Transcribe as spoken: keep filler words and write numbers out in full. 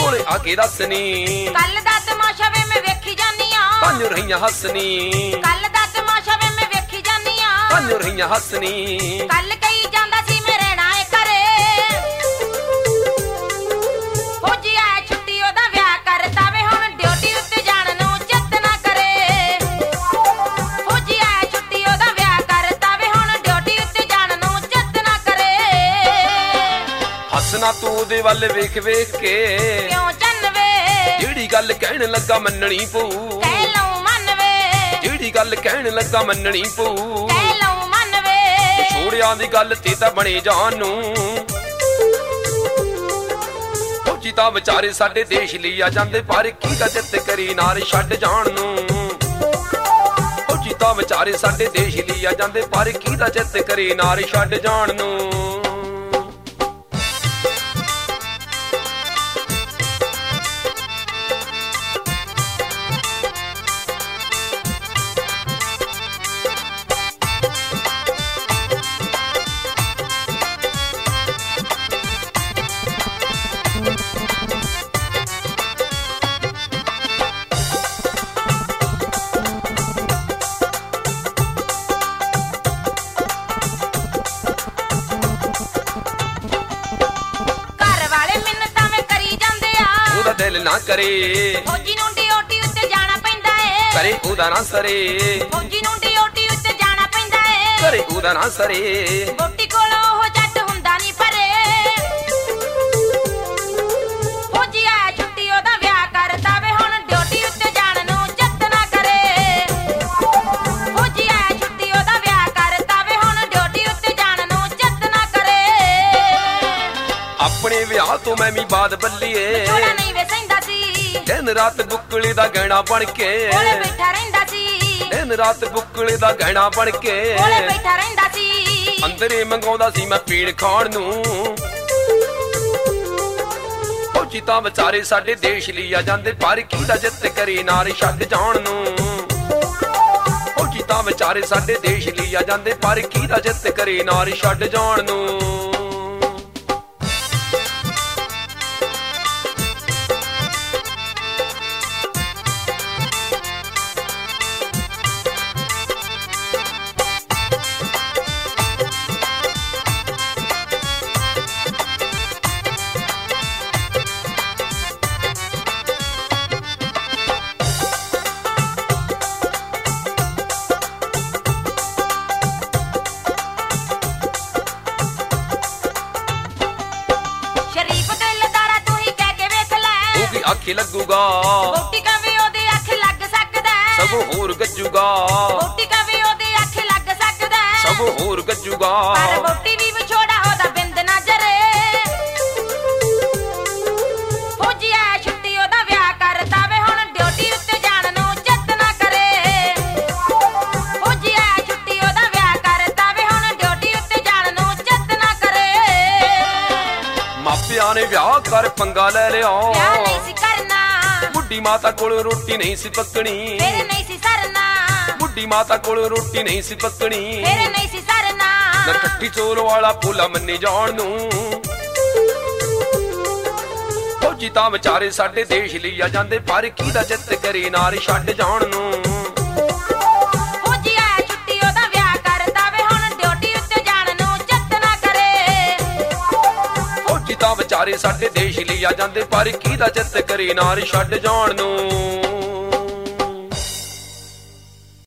ਕੋਲੇ ਆ ਕੇ ਦੱਸਨੀ ਕੱਲ ਦਾ ਤਮਾਸ਼ਾ ਵੇ ਮੈਂ ਵੇਖੀ ਜਾਨੀ ਆ ਤਾਂਿਓ ਰਹੀਆਂ ਹੱਸਨੀ ਕੱਲ ਦਾ ਤਮਾਸ਼ਾ ਵੇ ਮੈਂ ਵੇਖੀ ਜਾਨੀ ਆ ਤਾਂਿਓ ਰਹੀਆਂ ਹੱਸਨੀ ਕੱਲ ਕਹੀ ਜਾਂਦਾ ਸੀ ਮੈਂ ਰਹਿਣਾ ਏ ਘਰੇ ਫੌਜੀ ਆਇਆ ਛੁੱਟੀ ਉਹਦਾ ਵਿਆਹ ਕਰਤਾ ਵੇ ਹੁਣ ਡਿਊਟੀ ਉੱਤੇ ਜਾਣ ਨੂੰ ਚਿੱਤ ਨਾ ਕਰੇ ਫੌਜੀ ਆਇਆ ਛੁੱਟੀ ਉਹਦਾ ਵਿਆਹ ਕਰਤਾ ਵੇ ਹੁਣ ਡਿਊਟੀ ਉੱਤੇ ਜਾਣ ਨੂੰ ਚਿੱਤ ਨਾ ਕਰੇ ਹੱਸਣਾ ਤੂੰ ਉਹਦੇ ਵੱਲ ਵੇਖ ਵੇਖ ਕੇ ਕਿਉਂ ਚੰਨ ਵੇ ਜਿਹੜੀ ਗੱਲ ਕਹਿਣ ਲੱਗਾ ਮੰਨਣੀ ਪਊ ਕਹਿ ਲਊ ਮਨ ਵੇ ਜਿਹੜੀ ਗੱਲ ਕਹਿਣ ਲੱਗਾ ਮੰਨਣੀ ਪਊ ਕਹਿ ਲਊ ਮਨ ਵੇ ਛੋੜਿਆਂ ਦੀ ਗੱਲ ਤੇ ਤਾਂ ਬਣੇ ਜਾਣ ਨੂੰ ਫੌਜੀ ਤਾਂ ਵਿਚਾਰੇ ਸਾਡੇ ਦੇਸ਼ ਲਈ ਆ ਜਾਂਦੇ ਪਰ ਕੀ ਦਾ ਜਿੱਤ ਕਰੀ ਨਾਰ ਛੱਡ ਜਾਣ ਨੂੰ ਫੌਜੀ ਤਾਂ ਵਿਚਾਰੇ ਸਾਡੇ ਦੇਸ਼ ਲਈ ਆ ਜਾਂਦੇ ਪਰ ਕੀ ਦਾ ਜਿੱਤ ਕਰੀ ਨਾਰ ਛੱਡ ਜਾਣ ਨੂੰ ਦਿਲ ਨਾ ਕਰੇ ਫੌਜੀ ਨੂੰ ਡਿਊਟੀ ਉੱਤੇ ਜਾਣਾ ਪੈਂਦਾ ਏ ਕਰੇ ਉਹਦਾ ਨਾ ਸਰੇ ਫੌਜੀ ਨੂੰ ਡਿਊਟੀ ਉੱਤੇ ਜਾਣਾ ਪੈਂਦਾ ਏ ਕਰੇ ਉਹਦਾ ਨਾ ਸਰੇ ਬੋਟੀ ਕੋਲ ਉਹ ਜੱਟ ਹੁੰਦਾ ਨਹੀਂ ਪਰੇ ਫੌਜੀ ਆਇਆ ਛੁੱਟੀ ਉਹਦਾ ਵਿਆਹ ਕਰਤਾ ਵੇ ਹੁਣ ਡਿਊਟੀ ਉੱਤੇ ਜਾਣ ਨੂੰ ਚਿੱਤ ਨਾ ਕਰੇ ਫੌਜੀ ਆਇਆ ਛੁੱਟੀ ਉਹਦਾ ਵਿਆਹ ਕਰਤਾ ਵੇ ਹੁਣ ਡਿਊਟੀ ਉੱਤੇ ਜਾਣ ਨੂੰ ਚਿੱਤ ਨਾ ਕਰੇ ਆਪਣੇ ਵਿਆਹ ਤੋਂ ਮੈਂ ਵੀ ਬਾਦ ਬੱਲੀਏ ਥੋੜਾ ਨਹੀਂ ਵੇ ਸਹਿੰਦਾ ਸੀ ਦਿਨ ਰਾਤ ਬੁੱਕਲੇ ਦਾ ਗਹਿਣਾ ਬਣ ਕੇ ਕੋਲੇ ਬੈਠਾ ਰਹਿੰਦਾ ਸੀ ਦਿਨ ਰਾਤ ਬੁੱਕਲੇ ਦਾ ਗਹਿਣਾ ਬਣ ਕੇ ਕੋਲੇ ਬੈਠਾ ਰਹਿੰਦਾ ਸੀ ਅੰਦਰੇ ਮੰਗਾਉਂਦਾ ਸੀ ਮੈਂ ਪੀਣ ਖਾਣ ਨੂੰ ਫੌਜੀ ਤਾਂ ਵਿਚਾਰੇ ਸਾਡੇ ਦੇਸ਼ ਲਈ ਆ ਜਾਂਦੇ ਪਰ ਕੀ ਦਾ ਜਿੱਤ ਕਰੀ ਨਾਰ ਛੱਡ ਜਾਣ ਨੂੰ ਫੌਜੀ ਤਾਂ ਵਿਚਾਰੇ ਸਾਡੇ ਦੇਸ਼ ਲਈ ਆ ਜਾਂਦੇ ਪਰ ਕੀ ਦਾ ਜਿੱਤ ਕਰੀ ਨਾਰ ਛੱਡ ਜਾਣ ਨੂੰ ਅੱਖ ਲੱਗੂਗਾ ਬੋਟੀ ਕਵੇ ਉਹਦੇ ਅੱਖ ਲੱਗ ਸਕਦਾ ਸਗੋਂ ਹੋਰ ਗੱਜੂਗਾ ਬੋਟੀ ਕਵੇ ਉਹਦੇ ਅੱਖ ਲੱਗ ਸਕਦਾ ਸਗੋਂ ਹੋਰ ਗੱਜੂਗਾ ਪਰ ਬੋਟੀ ਵੀ ਵਿਛੋੜਾ ਉਹਦਾ ਬਿੰਦ ਨਾ ਜਰੇ ਫੌਜੀ ਆਇਆ ਛੁੱਟੀ ਉਹਦਾ ਵਿਆਹ ਕਰਤਾ ਵੇ ਹੁਣ ਡਿਊਟੀ ਉੱਤੇ ਜਾਣ ਨੂੰ ਚਿੱਤ ਨਾ ਕਰੇ ਫੌਜੀ ਆਇਆ ਛੁੱਟੀ ਉਹਦਾ ਵਿਆਹ ਕਰਤਾ ਵੇ ਹੁਣ ਡਿਊਟੀ ਉੱਤੇ ਜਾਣ ਨੂੰ ਚਿੱਤ ਨਾ ਕਰੇ ਮਾਪਿਆਂ ਨੇ ਵਿਆਹ ਕਰ ਪੰਗਾ ਲੈ ਲਿਆ ਵਿਆਹ ਨਹੀਂ ਸੀ ਕਰਨਾ ਬੁੱਢੀ ਮਾਤਾ ਕੋਲ ਰੋਟੀ ਨਹੀਂ ਸੀ ਪੱਕਣੀ ਮੇਰੇ ਨਹੀਂ ਸੀ ਸਰਨਾ ਬੁੱਢੀ ਮਾਤਾ ਕੋਲ ਰੋਟੀ ਨਹੀਂ ਸੀ ਪੱਕਣੀ ਮੇਰੇ ਨਹੀਂ ਸੀ ਸਰਨਾ ਨਾ ਠੱਠੀ ਚੋਲ ਵਾਲਾ ਭੋਲਾ ਮੰਨੇ ਜਾਣ ਨੂੰ ਫੌਜੀ ਤਾਂ ਵਿਚਾਰੇ ਸਾਡੇ ਦੇਸ਼ ਲਈ ਆ ਜਾਂਦੇ ਪਰ ਕੀ ਦਾ ਜਿੱਤ ਕਰੀ ਨਾਰ ਛੱਡ ਜਾਣ ਨੂੰ ਫੌਜੀ ਆਇਆ ਛੁੱਟੀ ਉਹਦਾ ਵਿਆਹ ਕਰਤਾ ਵੇ ਹੁਣ ਡਿਊਟੀ ਉੱਤੇ ਜਾਣ ਨੂੰ ਚਿੱਤ ਨਾ ਕਰੇ ਫੌਜੀ ਤਾਂ ਵਿਚਾਰੇ ਸਾਡੇ ਦੇਸ਼ ਲਈ ਆ ਜਾਂਦੇ ਪਰ ਕੀ ਦਾ ਜਿੱਤ ਕਰੀ ਨਾਰ ਛੱਡ ਜਾਣ ਨੂੰ